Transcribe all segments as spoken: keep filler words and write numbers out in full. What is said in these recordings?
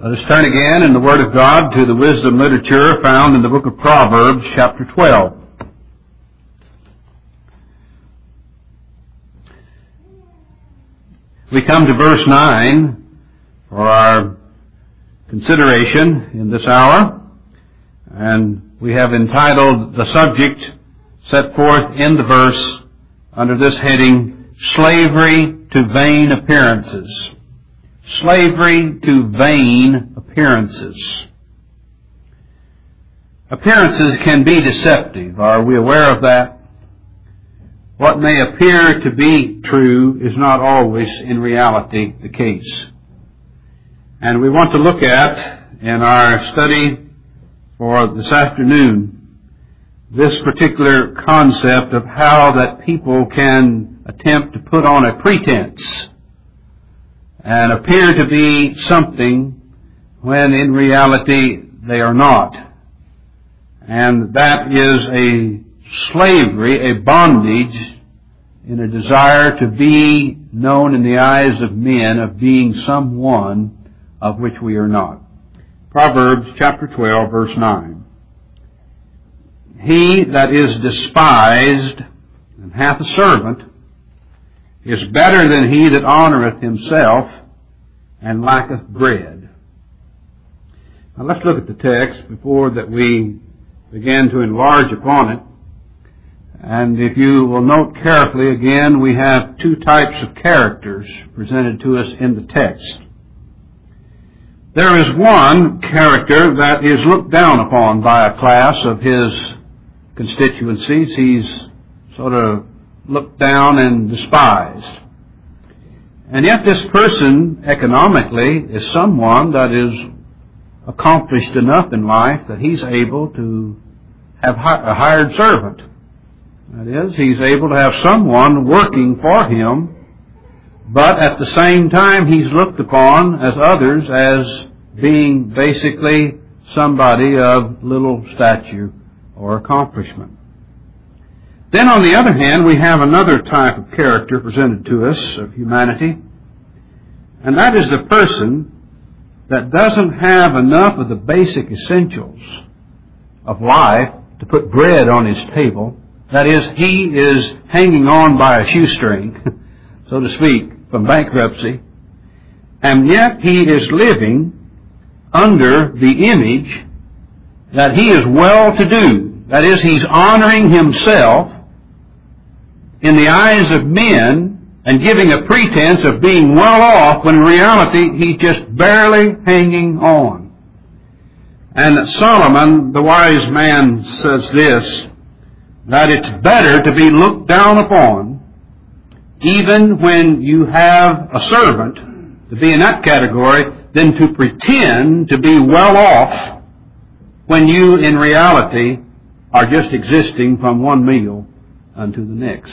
Let us turn again in the Word of God to the wisdom literature found in the book of Proverbs, chapter twelve. We come to verse nine for our consideration in this hour, and we have entitled the subject set forth in the verse under this heading, Slavery to Vain Appearances. Slavery to vain appearances. Appearances can be deceptive. Are we aware of that? What may appear to be true is not always in reality the case. And we want to look at, in our study for this afternoon, this particular concept of how that people can attempt to put on a pretense and appear to be something when in reality they are not. And that is a slavery, a bondage in a desire to be known in the eyes of men of being someone of which we are not. Proverbs chapter twelve, verse nine. He that is despised and hath a servant is better than he that honoureth himself and lacketh bread. Now let's look at the text before that we begin to enlarge upon it. And if you will note carefully, again, we have two types of characters presented to us in the text. There is one character that is looked down upon by a class of his constituencies. He's sort of looked down and despised. And yet this person, economically, is someone that is accomplished enough in life that he's able to have a hired servant. That is, he's able to have someone working for him, but at the same time he's looked upon as others as being basically somebody of little stature or accomplishment. Then on the other hand, we have another type of character presented to us of humanity, and that is the person that doesn't have enough of the basic essentials of life to put bread on his table. That is, he is hanging on by a shoestring, so to speak, from bankruptcy, and yet he is living under the image that he is well-to-do. That is, he's honoring himself in the eyes of men and giving a pretense of being well off when in reality he's just barely hanging on. And Solomon, the wise man, says this, that it's better to be looked down upon even when you have a servant, to be in that category, than to pretend to be well off when you in reality are just existing from one meal unto the next.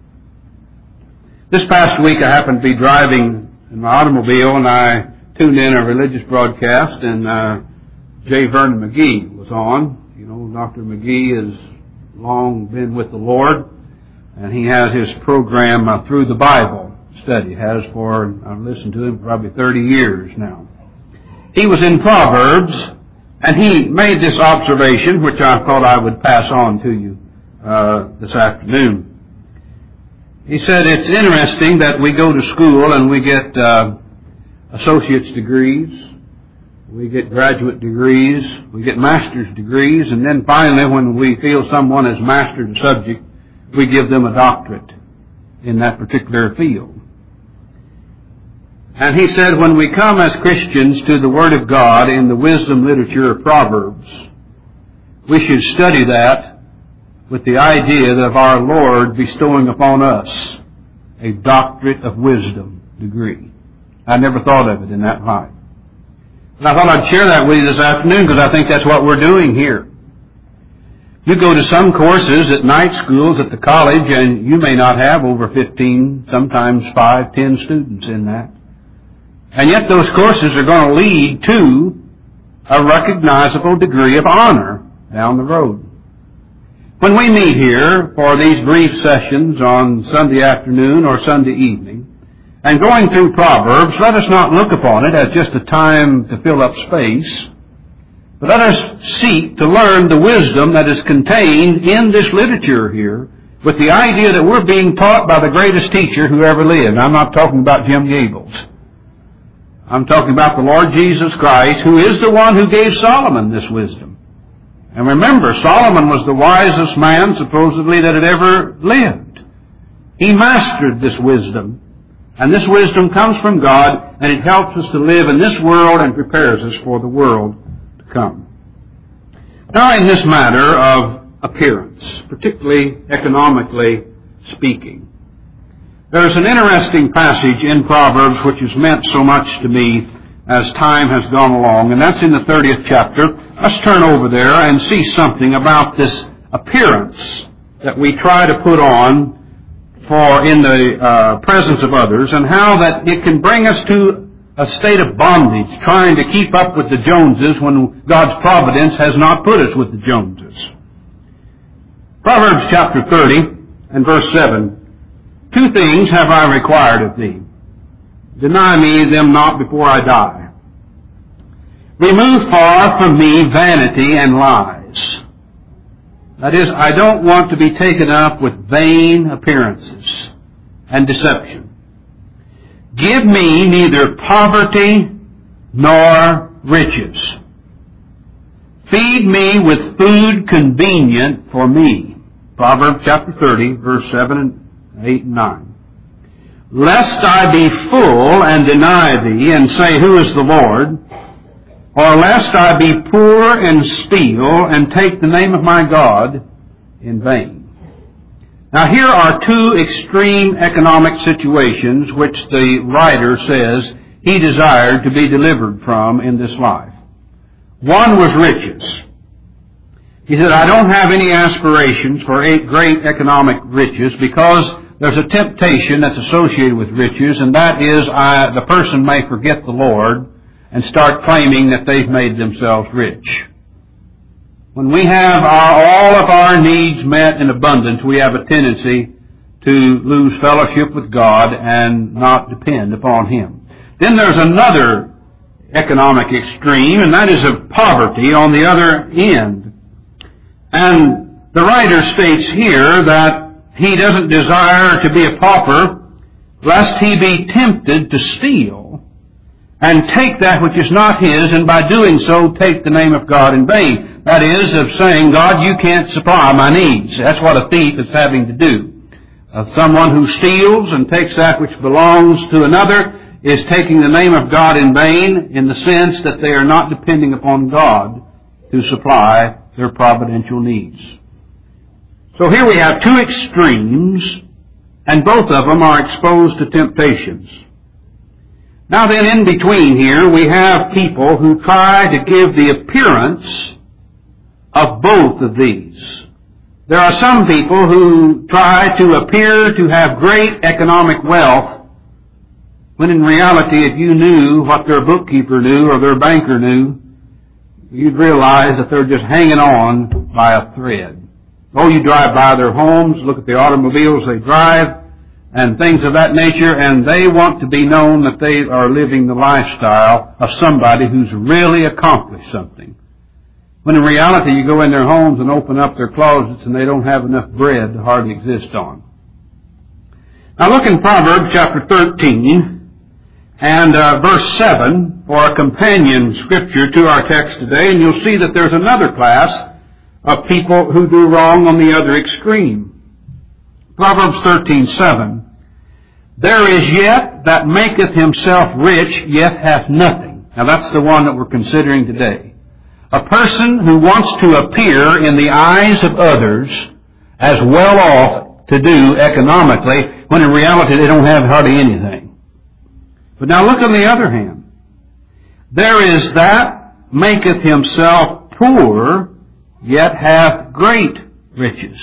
This past week I happened to be driving in my automobile and I tuned in a religious broadcast and uh, J. Vernon McGee was on. You know, Doctor McGee has long been with the Lord and he has his program uh, Through the Bible study. Has for, I've listened to him for probably thirty years now. He was in Proverbs and he made this observation which I thought I would pass on to you uh, this afternoon. He said, it's interesting that we go to school and we get uh, associate's degrees, we get graduate degrees, we get master's degrees, and then finally when we feel someone has mastered a subject, we give them a doctorate in that particular field. And he said, when we come as Christians to the Word of God in the wisdom literature of Proverbs, we should study that with the idea of our Lord bestowing upon us a doctorate of wisdom degree. I never thought of it in that light. And I thought I'd share that with you this afternoon because I think that's what we're doing here. You go to some courses at night schools at the college and you may not have over fifteen, sometimes five, ten students in that. And yet those courses are going to lead to a recognizable degree of honor down the road. When we meet here for these brief sessions on Sunday afternoon or Sunday evening, And going through Proverbs, let us not look upon it as just a time to fill up space, but let us seek to learn the wisdom that is contained in this literature here, with the idea that we're being taught by the greatest teacher who ever lived. I'm not talking about Jim Gables. I'm talking about the Lord Jesus Christ, who is the one who gave Solomon this wisdom. And remember, Solomon was the wisest man, supposedly, that had ever lived. He mastered this wisdom. And this wisdom comes from God, and it helps us to live in this world and prepares us for the world to come. Now, in this matter of appearance, particularly economically speaking, there's an interesting passage in Proverbs which has meant so much to me as time has gone along, and that's in the thirtieth chapter. Let's turn over there and see something about this appearance that we try to put on for in the uh, presence of others, and how that it can bring us to a state of bondage, trying to keep up with the Joneses when God's providence has not put us with the Joneses. Proverbs chapter thirty and verse seven. Two things have I required of thee. Deny me them not before I die. Remove far from me vanity and lies. That is, I don't want to be taken up with vain appearances and deception. Give me neither poverty nor riches. Feed me with food convenient for me. Proverbs chapter thirty, verse seven and eight and nine. Lest I be full and deny thee and say, who is the Lord? Or lest I be poor and steal and take the name of my God in vain. Now here are two extreme economic situations which the writer says he desired to be delivered from in this life. One was riches. He said, I don't have any aspirations for great economic riches because there's a temptation that's associated with riches, and that is I, the person may forget the Lord and start claiming that they've made themselves rich. When we have our, all of our needs met in abundance, we have a tendency to lose fellowship with God and not depend upon Him. Then there's another economic extreme, and that is of poverty on the other end. And the writer states here that he doesn't desire to be a pauper, lest he be tempted to steal and take that which is not his, and by doing so take the name of God in vain. That is, of saying, God, you can't supply my needs. That's what a thief is having to do. Uh, someone who steals and takes that which belongs to another is taking the name of God in vain, in the sense that they are not depending upon God to supply their providential needs. So here we have two extremes, and both of them are exposed to temptations. Now then, in between here, we have people who try to give the appearance of both of these. There are some people who try to appear to have great economic wealth, when in reality, if you knew what their bookkeeper knew or their banker knew, you'd realize that they're just hanging on by a thread. Oh, you drive by their homes, look at the automobiles they drive, and things of that nature, and they want to be known that they are living the lifestyle of somebody who's really accomplished something. When in reality, you go in their homes and open up their closets and they don't have enough bread to hardly exist on. Now look in Proverbs chapter thirteen and uh, verse seven for a companion scripture to our text today, and you'll see that there's another class of people who do wrong on the other extreme. Proverbs thirteen seven. There is yet that maketh himself rich, yet hath nothing. Now that's the one that we're considering today. A person who wants to appear in the eyes of others as well off to do economically, when in reality they don't have hardly anything. But now look on the other hand. There is that maketh himself poor, yet hath great riches.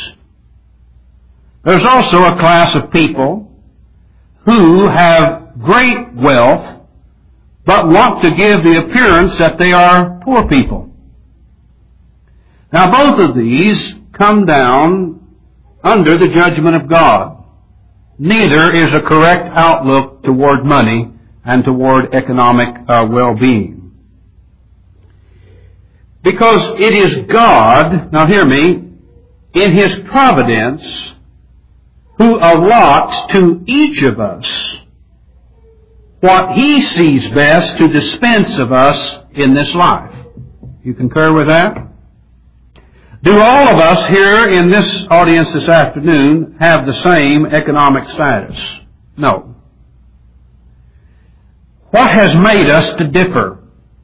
There's also a class of people who have great wealth, but want to give the appearance that they are poor people. Now both of these come down under the judgment of God. neither is a correct outlook toward money and toward economic uh, well-being. Because it is God, now hear me, in His providence, who allots to each of us what He sees best to dispense of us in this life. You concur with that? Do all of us here in this audience this afternoon have the same economic status? No. What has made us to differ?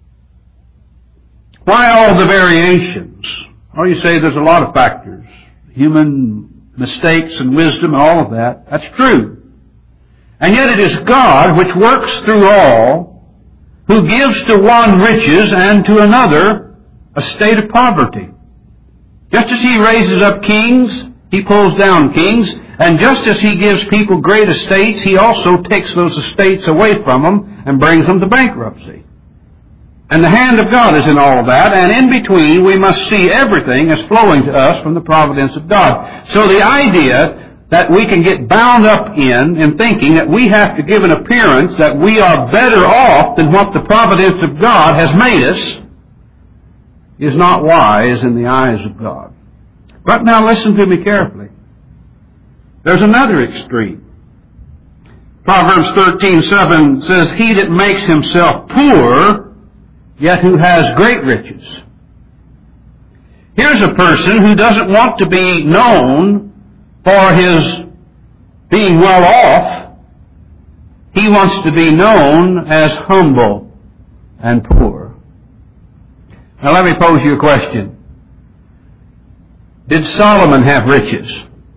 Why all the variations? Well, you say there's a lot of factors. Human mistakes and wisdom and all of that. That's true. And yet it is God which works through all, who gives to one riches and to another a state of poverty. Just as He raises up kings, He pulls down kings, and just as He gives people great estates, He also takes those estates away from them and brings them to bankruptcy. And the hand of God is in all of that, and in between we must see everything as flowing to us from the providence of God. So the idea that we can get bound up in, in thinking that we have to give an appearance that we are better off than what the providence of God has made us, is not wise in the eyes of God. But now listen to me carefully. There's another extreme. Proverbs thirteen seven says, "He that makes himself poor, yet who has great riches." Here's a person who doesn't want to be known for his being well off. He wants to be known as humble and poor. Now let me pose you a question. Did Solomon have riches?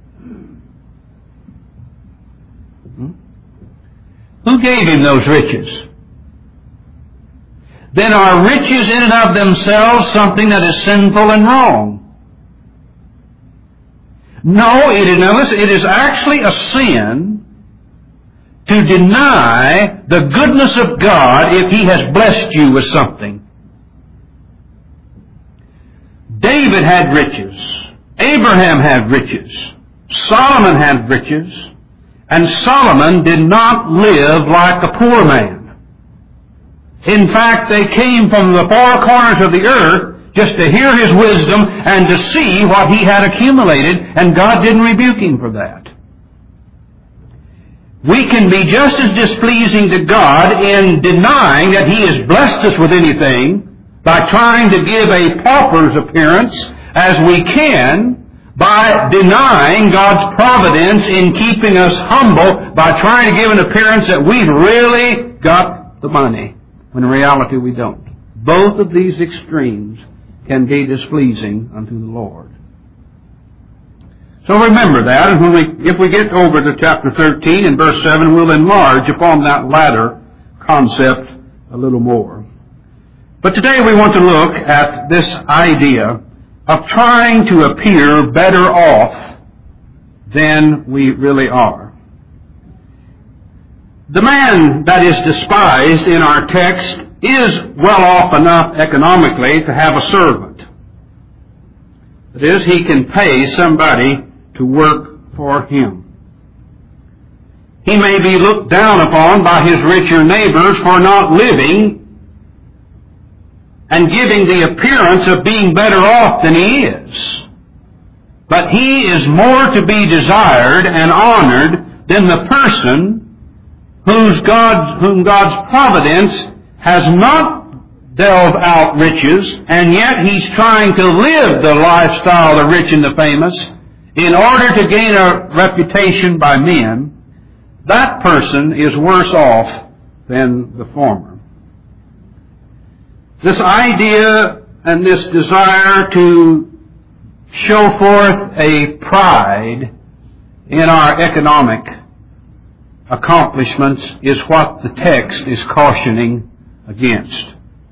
Hmm? Who gave him those riches? Then are riches in and of themselves something that is sinful and wrong? No, it is, now listen, it is actually a sin to deny the goodness of God if He has blessed you with something. David had riches. Abraham had riches. Solomon had riches. And Solomon did not live like a poor man. In fact, they came from the four corners of the earth just to hear his wisdom and to see what he had accumulated, and God didn't rebuke him for that. We can be just as displeasing to God in denying that He has blessed us with anything by trying to give a pauper's appearance as we can by denying God's providence in keeping us humble by trying to give an appearance that we've really got the money, when in reality we don't. Both of these extremes can be displeasing unto the Lord. So remember that, and when we, if we get over to chapter thirteen and verse seven, we'll enlarge upon that latter concept a little more. But today we want to look at this idea of trying to appear better off than we really are. The man that is despised in our text is well off enough economically to have a servant. That is, he can pay somebody to work for him. He may be looked down upon by his richer neighbors for not living and giving the appearance of being better off than he is. But he is more to be desired and honored than the person whose God, whom God's providence has not delved out riches, and yet he's trying to live the lifestyle of the rich and the famous in order to gain a reputation by men. That person is worse off than the former. This idea and this desire to show forth a pride in our economic accomplishments is what the text is cautioning against.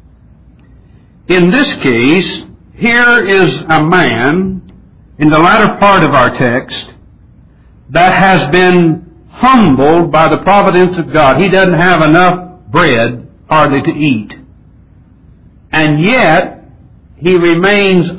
In this case, here is a man in the latter part of our text that has been humbled by the providence of God. He doesn't have enough bread hardly to eat. And yet, he remains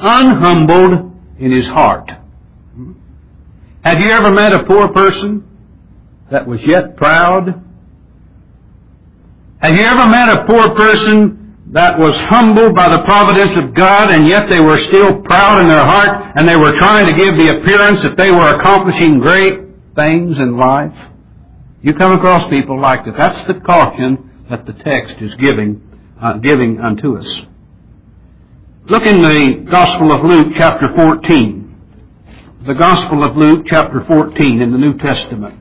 unhumbled in his heart. Have you ever met a poor person that was yet proud? Have you ever met a poor person that was humbled by the providence of God, and yet they were still proud in their heart, and they were trying to give the appearance that they were accomplishing great things in life? You come across people like that. That's the caution that the text is giving, uh, giving unto us. Look in the Gospel of Luke, chapter fourteen. The Gospel of Luke, chapter fourteen, in the New Testament.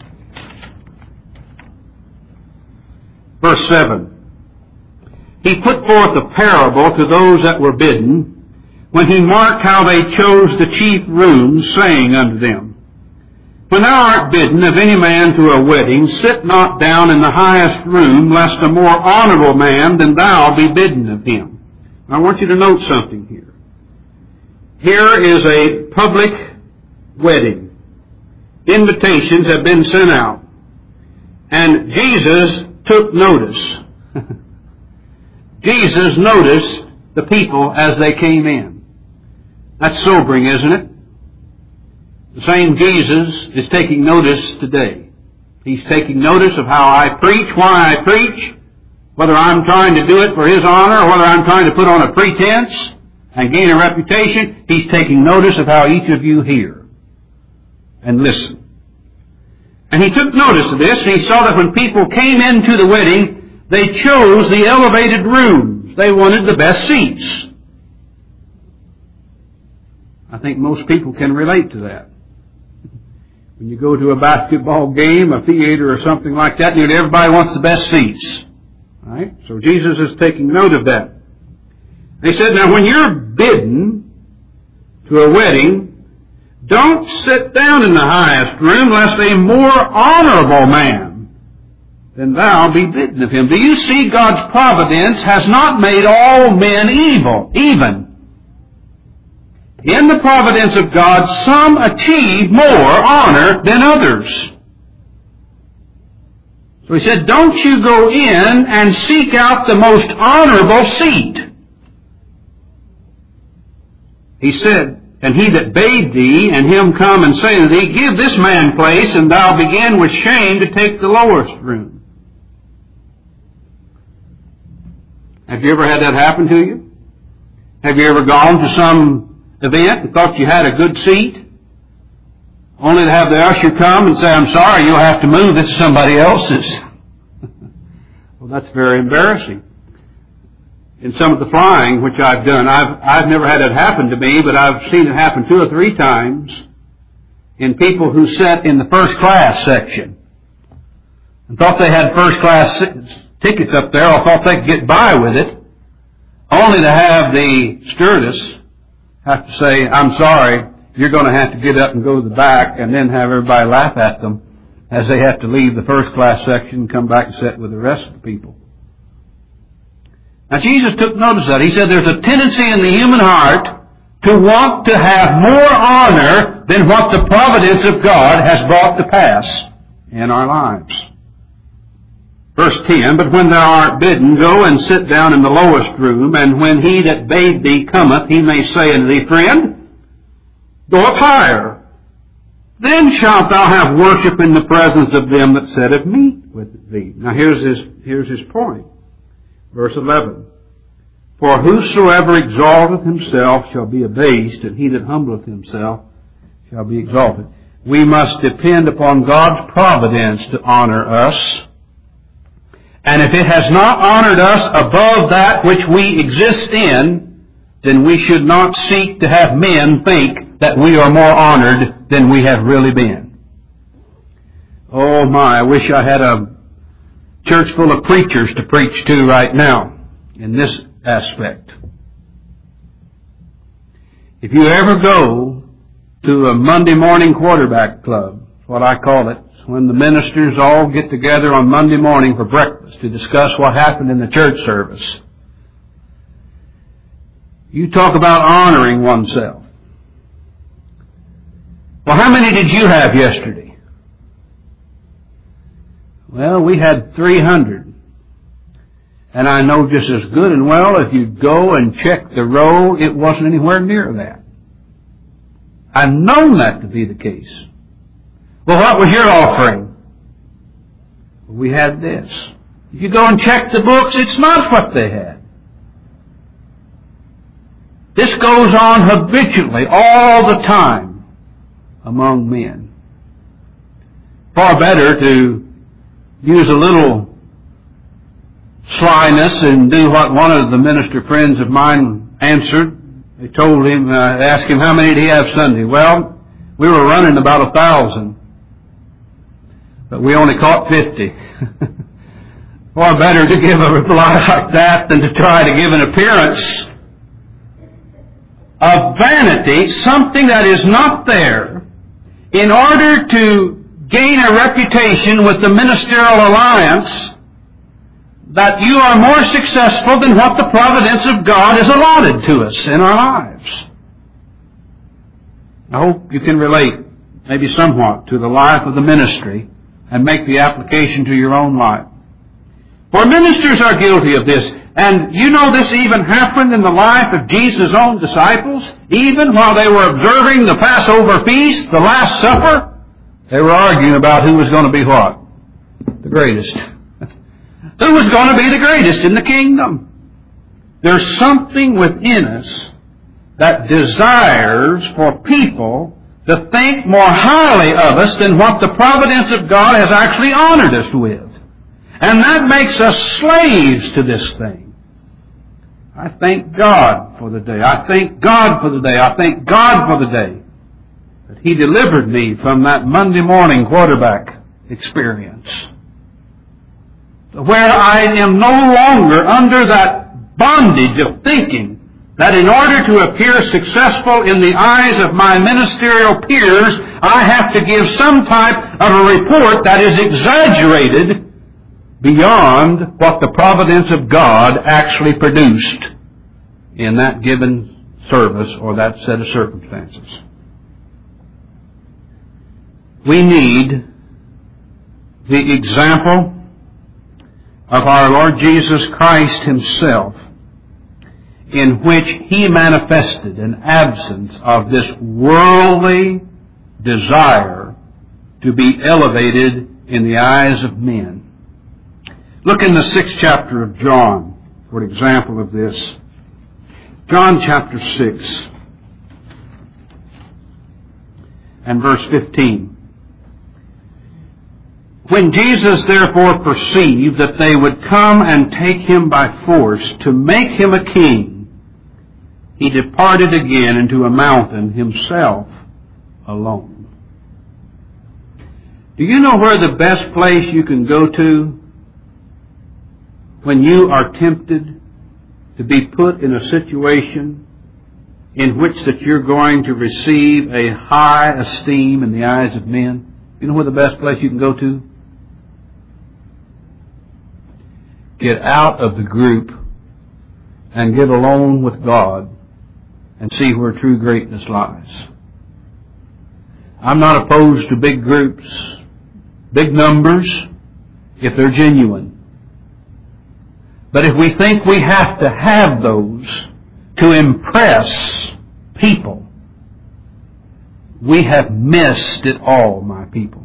Verse seven. He put forth a parable to those that were bidden, when he marked how they chose the chief rooms, saying unto them, When thou art bidden of any man to a wedding, sit not down in the highest room, lest a more honorable man than thou be bidden of him. I want you to note something here. Here is a public wedding. Invitations have been sent out. And Jesus took notice. Jesus noticed the people as they came in. That's sobering, isn't it? The same Jesus is taking notice today. He's taking notice of how I preach, why I preach, whether I'm trying to do it for His honor or whether I'm trying to put on a pretense and gain a reputation. He's taking notice of how each of you hear and listen. And He took notice of this, and He saw that when people came into the wedding, they chose the elevated rooms. They wanted the best seats. I think most people can relate to that. When you go to a basketball game, a theater, or something like that, nearly everybody wants the best seats. Right? So Jesus is taking note of that. He said, now when you're bidden to a wedding, don't sit down in the highest room, lest a more honorable man than thou be bidden of him. Do you see God's providence has not made all men evil, even. In the providence of God, some achieve more honor than others. So he said, don't you go in and seek out the most honorable seat. He said, and he that bade thee, and him come and say to thee, give this man place, and thou begin with shame to take the lowest room. Have you ever had that happen to you? Have you ever gone to some event and thought you had a good seat, only to have the usher come and say, I'm sorry, you'll have to move, this is somebody else's? Well, that's very embarrassing. In some of the flying which I've done, I've, I've never had it happen to me, but I've seen it happen two or three times in people who sat in the first class section and thought they had first class tickets up there, or thought they could get by with it, only to have the stewardess have to say, I'm sorry, you're going to have to get up and go to the back, and then have everybody laugh at them as they have to leave the first class section and come back and sit with the rest of the people. Now Jesus took notice of that. He said there's a tendency in the human heart to want to have more honor than what the providence of God has brought to pass in our lives. Verse ten, but when thou art bidden, go and sit down in the lowest room, and when he that bade thee cometh, he may say unto thee, Friend, go up higher. Then shalt thou have worship in the presence of them that sat at meat with thee. Now here's his, here's his point. Verse eleven, for whosoever exalteth himself shall be abased, and he that humbleth himself shall be exalted. We must depend upon God's providence to honor us. And if it has not honored us above that which we exist in, then we should not seek to have men think that we are more honored than we have really been. Oh my, I wish I had a church full of preachers to preach to right now in this aspect. If you ever go to a Monday morning quarterback club, that's what I call it, when the ministers all get together on Monday morning for breakfast to discuss what happened in the church service. You talk about honoring oneself. Well, how many did you have yesterday? Well, we had three hundred. And I know just as good and well if you go and check the roll, it wasn't anywhere near that. I've known that to be the case. Well, what was your offering? We had this. If you go and check the books, it's not what they had. This goes on habitually all the time among men. Far better to use a little slyness and do what one of the minister friends of mine answered. They told him, uh, asked him how many did he have Sunday. Well, we were running about a thousand, but we only caught fifty. Far better to give a reply like that than to try to give an appearance of vanity, something that is not there, in order to gain a reputation with the ministerial alliance that you are more successful than what the providence of God has allotted to us in our lives. I hope you can relate, maybe somewhat, to the life of the ministry and make the application to your own life. For ministers are guilty of this. And you know this even happened in the life of Jesus' own disciples. Even while they were observing the Passover feast, the Last Supper, they were arguing about who was going to be what? The greatest. Who was going to be the greatest in the kingdom? There's something within us that desires for people to think more highly of us than what the providence of God has actually honored us with. And that makes us slaves to this thing. I thank God for the day. I thank God for the day. I thank God for the day that He delivered me from that Monday morning quarterback experience, where I am no longer under that bondage of thinking that in order to appear successful in the eyes of my ministerial peers, I have to give some type of a report that is exaggerated beyond what the providence of God actually produced in that given service or that set of circumstances. We need the example of our Lord Jesus Christ Himself, in which He manifested an absence of this worldly desire to be elevated in the eyes of men. Look in the sixth chapter of John for an example of this. John chapter six and verse fifteen. When Jesus therefore perceived that they would come and take Him by force to make Him a king, He departed again into a mountain Himself alone. Do you know where the best place you can go to when you are tempted to be put in a situation in which that you're going to receive a high esteem in the eyes of men? You know where the best place you can go to? Get out of the group and get alone with God and see where true greatness lies. I'm not opposed to big groups, big numbers, if they're genuine. But if we think we have to have those to impress people, we have missed it all, my people.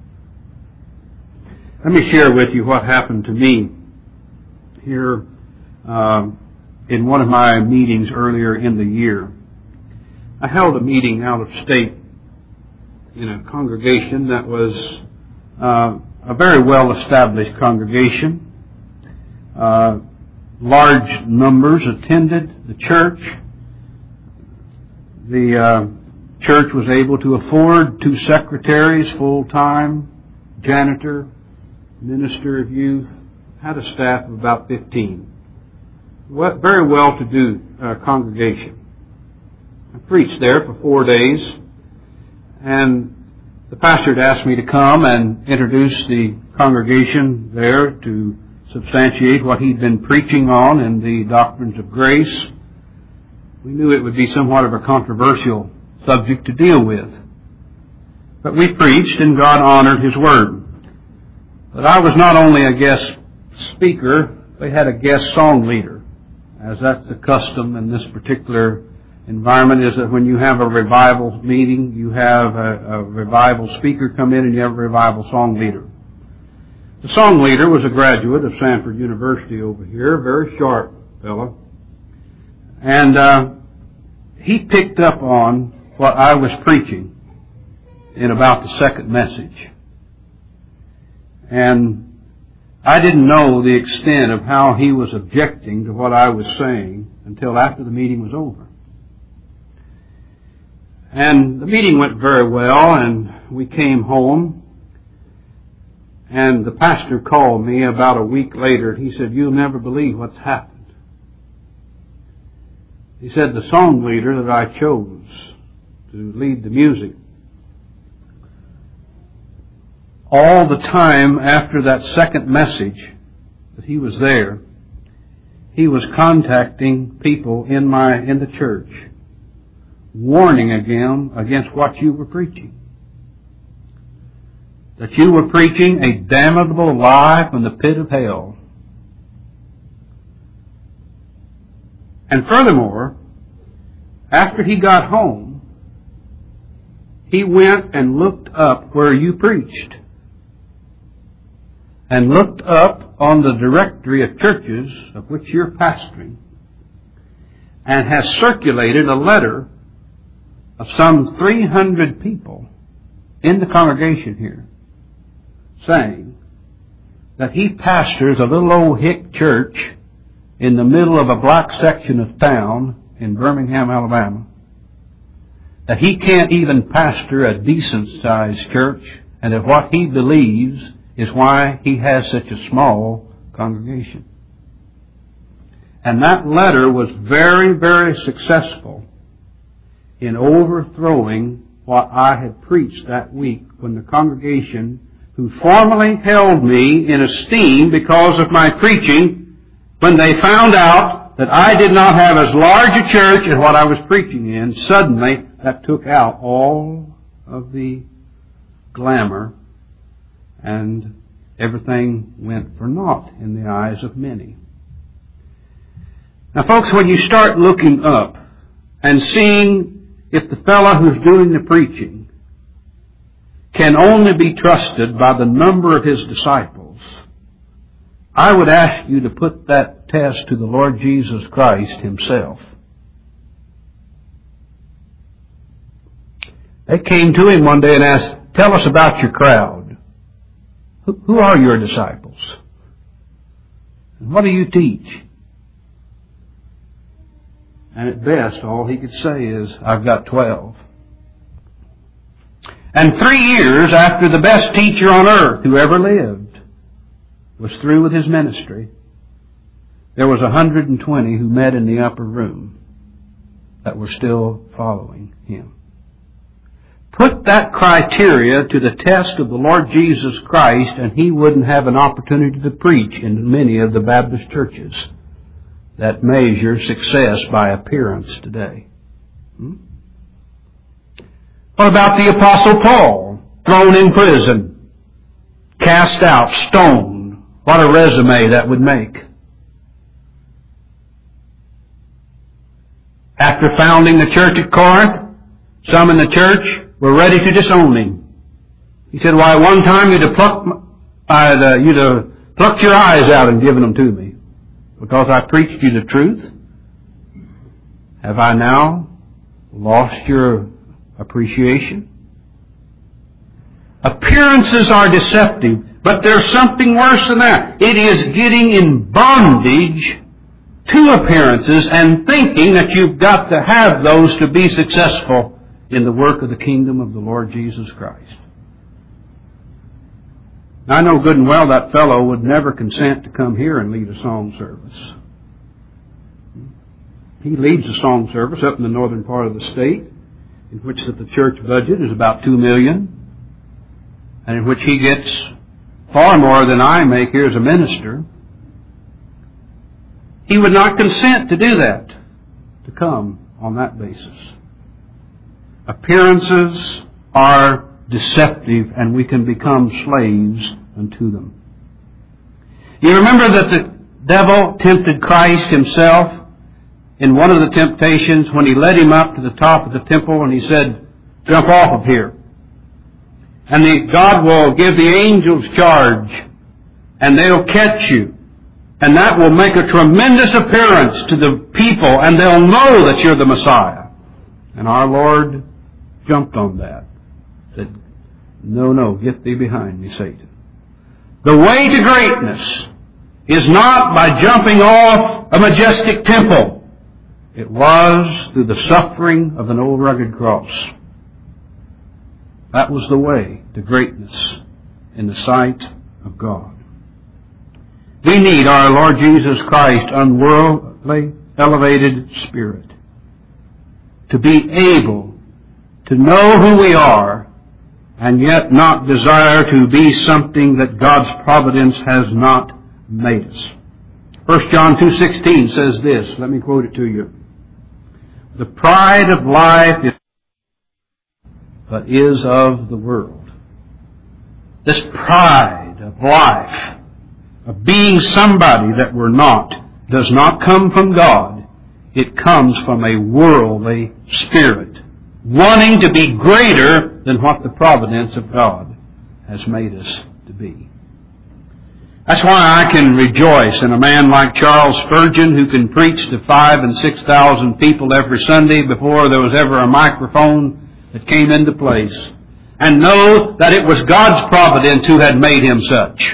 Let me share with you what happened to me here uh, in one of my meetings earlier in the year. I held a meeting out of state in a congregation that was uh, a very well-established congregation. Uh, large numbers attended the church. The uh, church was able to afford two secretaries, full-time, janitor, minister of youth, had a staff of about fifteen. What, very well-to-do uh, congregation. I preached there for four days, and the pastor had asked me to come and introduce the congregation there to substantiate what he'd been preaching on in the doctrines of grace. We knew it would be somewhat of a controversial subject to deal with. But we preached, and God honored His word. But I was not only a guest speaker, they had a guest song leader, as that's the custom in this particular environment, is that when you have a revival meeting, you have a, a revival speaker come in and you have a revival song leader. The song leader was a graduate of Sanford University over here, a very sharp fellow. And uh, he picked up on what I was preaching in about the second message. And I didn't know the extent of how he was objecting to what I was saying until after the meeting was over. And the meeting went very well, and we came home. And the pastor called me about a week later. He said, "You'll never believe what's happened." He said, "The song leader that I chose to lead the music, all the time after that second message that he was there, he was contacting people in my in the church, warning again against what you were preaching. That you were preaching a damnable lie from the pit of hell. And furthermore, after he got home, he went and looked up where you preached, and looked up on the directory of churches of which you're pastoring, and has circulated a letter of some three hundred people in the congregation here, saying that he pastors a little old hick church in the middle of a black section of town in Birmingham, Alabama, that he can't even pastor a decent-sized church, and that what he believes is why he has such a small congregation." And that letter was very, very successful in overthrowing what I had preached that week, when the congregation, who formerly held me in esteem because of my preaching, when they found out that I did not have as large a church as what I was preaching in, suddenly that took out all of the glamour, and everything went for naught in the eyes of many. Now, folks, when you start looking up and seeing if the fellow who's doing the preaching can only be trusted by the number of his disciples, I would ask you to put that test to the Lord Jesus Christ himself. They came to him one day and asked, "Tell us about your crowd. Who, who are your disciples? And what do you teach?" And at best, all he could say is, "I've got twelve." And three years after the best teacher on earth who ever lived was through with his ministry, there was one hundred twenty who met in the upper room that were still following him. Put that criteria to the test of the Lord Jesus Christ, and he wouldn't have an opportunity to preach in many of the Baptist churches that measure success by appearance today. Hmm? What about the Apostle Paul, thrown in prison, cast out, stoned? What a resume that would make. After founding the church at Corinth, some in the church were ready to disown him. He said, "Why, one time you'd have plucked, I'd, uh, you'd have plucked your eyes out and given them to me, because I preached you the truth. Have I now lost your appreciation?" Appearances are deceptive, but there's something worse than that. It is getting in bondage to appearances and thinking that you've got to have those to be successful in the work of the kingdom of the Lord Jesus Christ. I know good and well that fellow would never consent to come here and lead a song service. He leads a song service up in the northern part of the state, in which that the church budget is about two million dollars, and in which he gets far more than I make here as a minister. He would not consent to do that, to come on that basis. Appearances are deceptive, and we can become slaves unto them. You remember that the devil tempted Christ himself in one of the temptations when he led him up to the top of the temple and he said, "Jump off of here. And the, God will give the angels charge and they'll catch you. And that will make a tremendous appearance to the people, and they'll know that you're the Messiah. And our Lord jumped on that. Said, no, no, get thee behind me, Satan. The way to greatness is not by jumping off a majestic temple. It was through the suffering of an old rugged cross. That was the way to greatness in the sight of God. We need our Lord Jesus Christ, unworldly, elevated spirit, to be able to know who we are and yet not desire to be something that God's providence has not made us. First John two sixteen says this. Let me quote it to you. The pride of life is but is of the world. This pride of life, of being somebody that we're not, does not come from God. It comes from a worldly spirit, wanting to be greater than what the providence of God has made us to be. That's why I can rejoice in a man like Charles Spurgeon, who can preach to five and six thousand people every Sunday before there was ever a microphone that came into place, and know that it was God's providence who had made him such.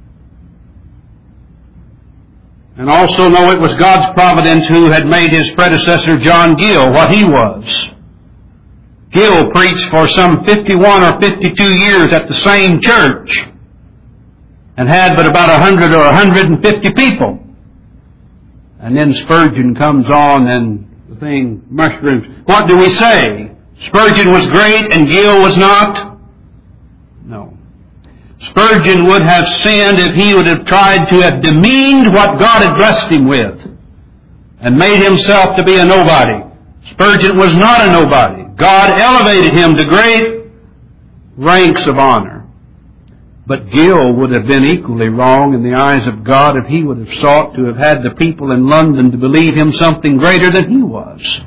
And also know it was God's providence who had made his predecessor John Gill what he was. Gill preached for some fifty-one or fifty-two years at the same church and had but about one hundred or one hundred fifty people. And then Spurgeon comes on and the thing mushrooms. What do we say? Spurgeon was great and Gill was not? No. Spurgeon would have sinned if he would have tried to have demeaned what God had blessed him with and made himself to be a nobody. Spurgeon was not a nobody. God elevated him to great ranks of honor. But Gill would have been equally wrong in the eyes of God if he would have sought to have had the people in London to believe him something greater than he was.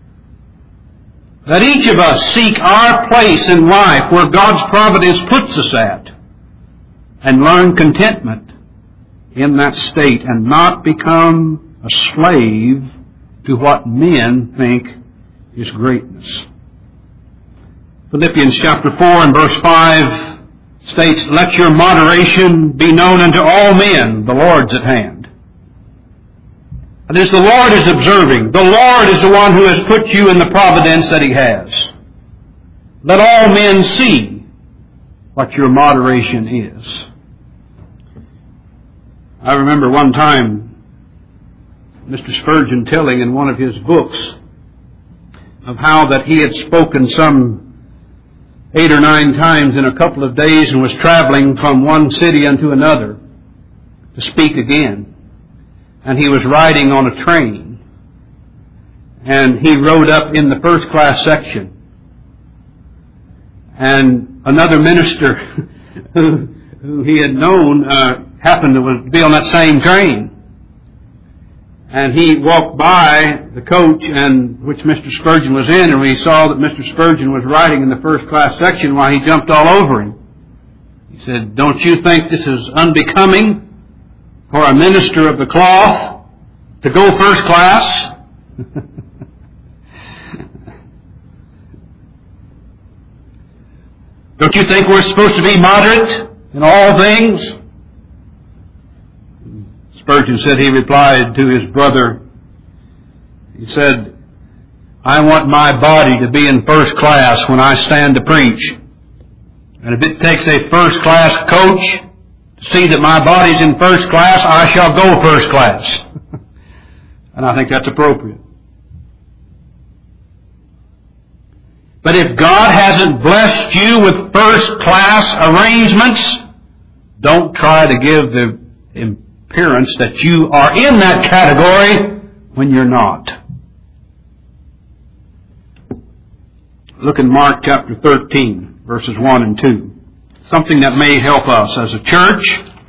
That each of us seek our place in life where God's providence puts us at and learn contentment in that state and not become a slave to what men think is greatness. Philippians chapter four and verse five states, let your moderation be known unto all men, the Lord's at hand. That is, the Lord is observing. The Lord is the one who has put you in the providence that He has. Let all men see what your moderation is. I remember one time Mister Spurgeon telling in one of his books of how that he had spoken some eight or nine times in a couple of days and was traveling from one city unto another to speak again. And he was riding on a train. And he rode up in the first class section. And another minister who, who he had known uh, happened to be on that same train. And he walked by the coach and which Mister Spurgeon was in, and we saw that Mister Spurgeon was riding in the first class section while he jumped all over him. He said, don't you think this is unbecoming for a minister of the cloth to go first class? Don't you think we're supposed to be moderate in all things? Spurgeon said, he replied to his brother, he said, I want my body to be in first class when I stand to preach. And if it takes a first class coach to see that my body's in first class, I shall go first class. And I think that's appropriate. But if God hasn't blessed you with first class arrangements, don't try to give the appearance that you are in that category when you're not. Look in Mark chapter thirteen, verses one and two. Something that may help us as a church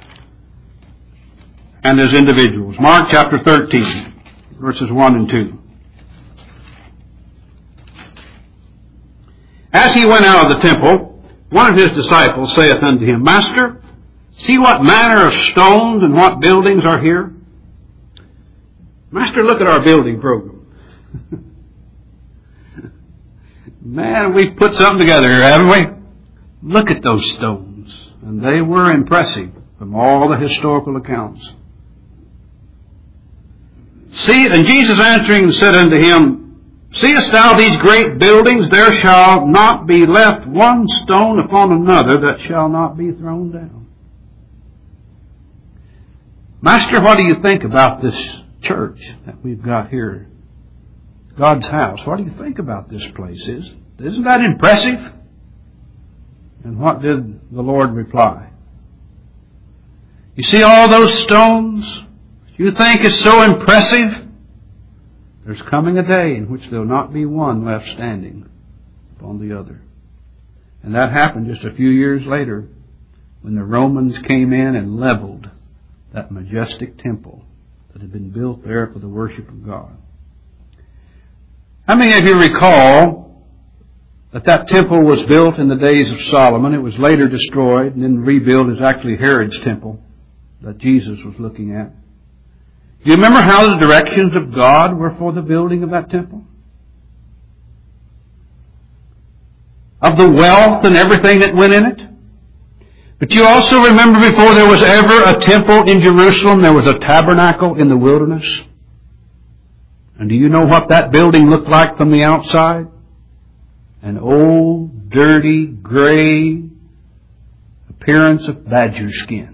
and as individuals. Mark chapter thirteen, verses one and two. As he went out of the temple, one of his disciples saith unto him, Master, See what manner of stones and what buildings are here? Master, look at our building program. Man, we've put something together here, haven't we? Look at those stones. And they were impressive from all the historical accounts. See, and Jesus answering said unto him, Seest thou these great buildings? There shall not be left one stone upon another that shall not be thrown down. Master, what do you think about this church that we've got here? God's house. What do you think about this place? Is, isn't that impressive? And what did the Lord reply? You see all those stones you think is so impressive? There's coming a day in which there will not be one left standing upon the other. And that happened just a few years later when the Romans came in and leveled that majestic temple that had been built there for the worship of God. How many of you recall that that temple was built in the days of Solomon? It was later destroyed and then rebuilt as actually Herod's temple that Jesus was looking at. Do you remember how the directions of God were for the building of that temple? Of the wealth and everything that went in it? But you also remember before there was ever a temple in Jerusalem, there was a tabernacle in the wilderness. And do you know what that building looked like from the outside? An old, dirty, gray appearance of badger skins.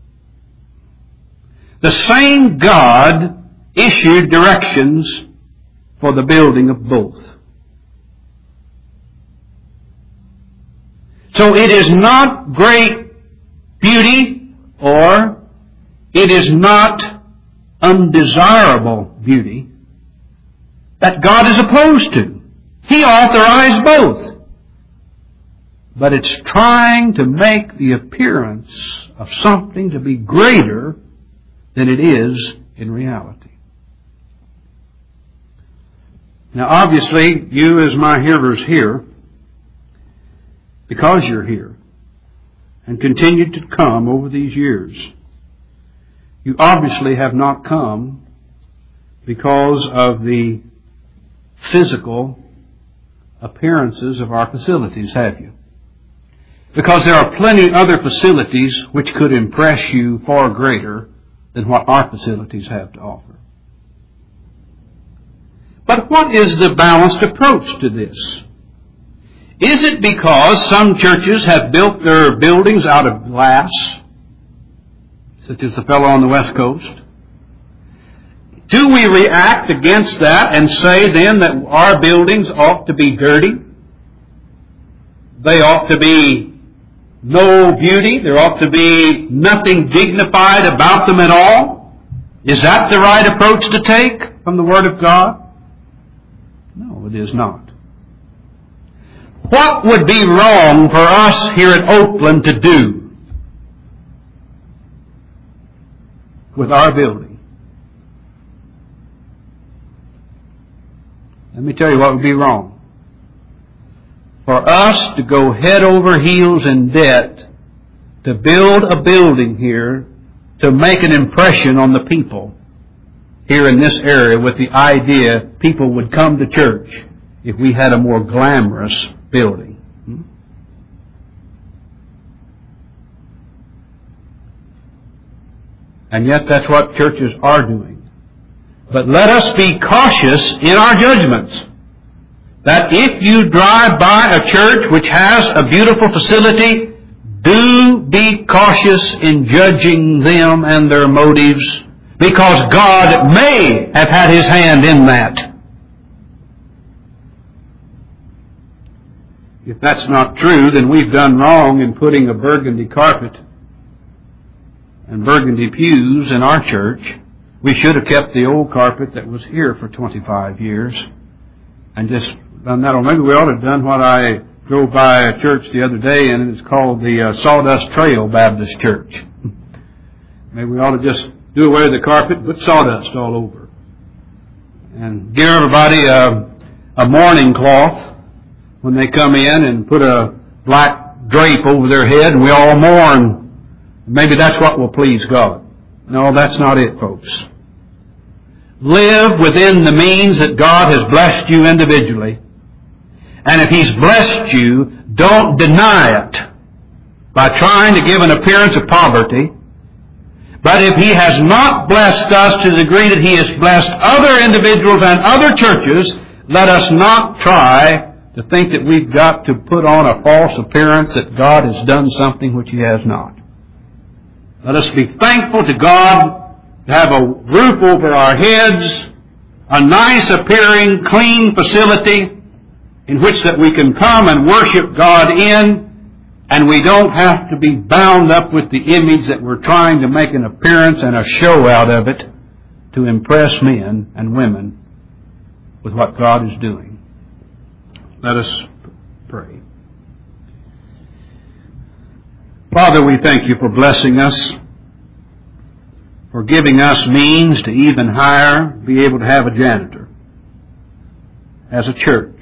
The same God issued directions for the building of both. So it is not great beauty, or it is not undesirable beauty that God is opposed to. He authorized both. But it's trying to make the appearance of something to be greater than it is in reality. Now obviously, you as my hearers here, because you're here, and continue to come over these years, you obviously have not come because of the physical appearances of our facilities, have you? Because there are plenty other facilities which could impress you far greater than what our facilities have to offer. But what is the balanced approach to this? Is it because some churches have built their buildings out of glass, such as the fellow on the West Coast? Do we react against that and say then that our buildings ought to be dirty? They ought to be no beauty. There ought to be nothing dignified about them at all? Is that the right approach to take from the Word of God? No, it is not. What would be wrong for us here at Oakland to do with our building? Let me tell you what would be wrong. For us to go head over heels in debt to build a building here to make an impression on the people here in this area with the idea people would come to church if we had a more glamorous building. Hmm? And yet that's what churches are doing. But let us be cautious in our judgments. That if you drive by a church which has a beautiful facility, do be cautious in judging them and their motives, because God may have had His hand in that. If that's not true, then we've done wrong in putting a burgundy carpet and burgundy pews in our church. We should have kept the old carpet that was here for twenty-five years and just done that. Or maybe we ought to have done what I drove by a church the other day, and it's called the uh, Sawdust Trail Baptist Church. Maybe we ought to just do away with the carpet, put sawdust all over, and give everybody a, a mourning cloth when they come in, and put a black drape over their head, and we all mourn Maybe that's what will please God. No, that's not it, folks. Live within the means that God has blessed you individually. And if He's blessed you, don't deny it by trying to give an appearance of poverty. But if He has not blessed us to the degree that He has blessed other individuals and other churches, let us not try to think that we've got to put on a false appearance that God has done something which He has not. Let us be thankful to God to have a roof over our heads, a nice appearing, clean facility in which that we can come and worship God in, and we don't have to be bound up with the image that we're trying to make an appearance and a show out of it to impress men and women with what God is doing. Let us pray. Father, we thank You for blessing us, for giving us means to even hire, be able to have a janitor as a church.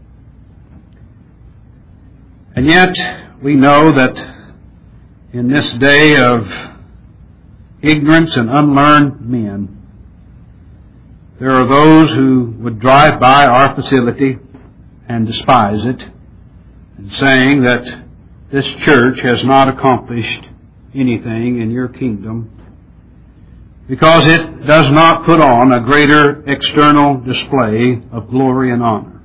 And yet, we know that in this day of ignorance and unlearned men, there are those who would drive by our facility and despise it, and saying that this church has not accomplished anything in Your kingdom because it does not put on a greater external display of glory and honor.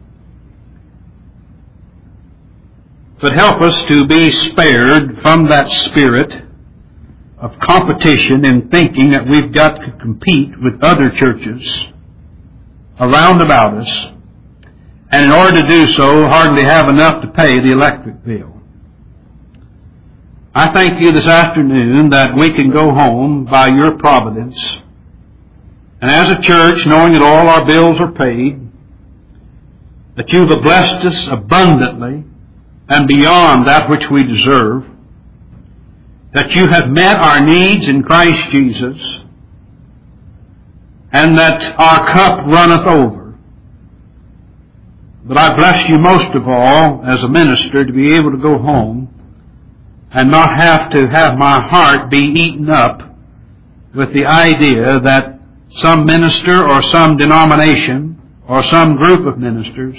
But help us to be spared from that spirit of competition in thinking that we've got to compete with other churches around about us, and in order to do so, hardly have enough to pay the electric bill. I thank You this afternoon that we can go home by Your providence, and as a church, knowing that all our bills are paid, that You've blessed us abundantly and beyond that which we deserve, that You have met our needs in Christ Jesus, and that our cup runneth over. But I bless You most of all as a minister to be able to go home and not have to have my heart be eaten up with the idea that some minister or some denomination or some group of ministers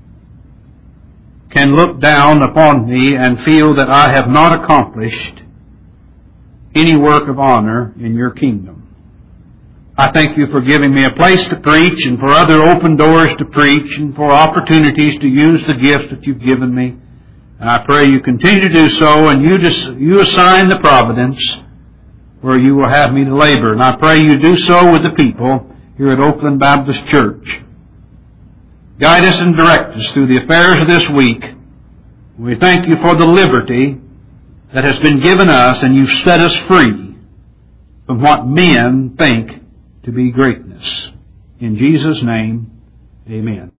can look down upon me and feel that I have not accomplished any work of honor in Your kingdom. I thank You for giving me a place to preach and for other open doors to preach and for opportunities to use the gifts that You've given me. And I pray You continue to do so, and You just, You assign the providence where You will have me to labor. And I pray You do so with the people here at Oakland Baptist Church. Guide us and direct us through the affairs of this week. We thank You for the liberty that has been given us, and You've set us free from what men think to be greatness. In Jesus' name, amen.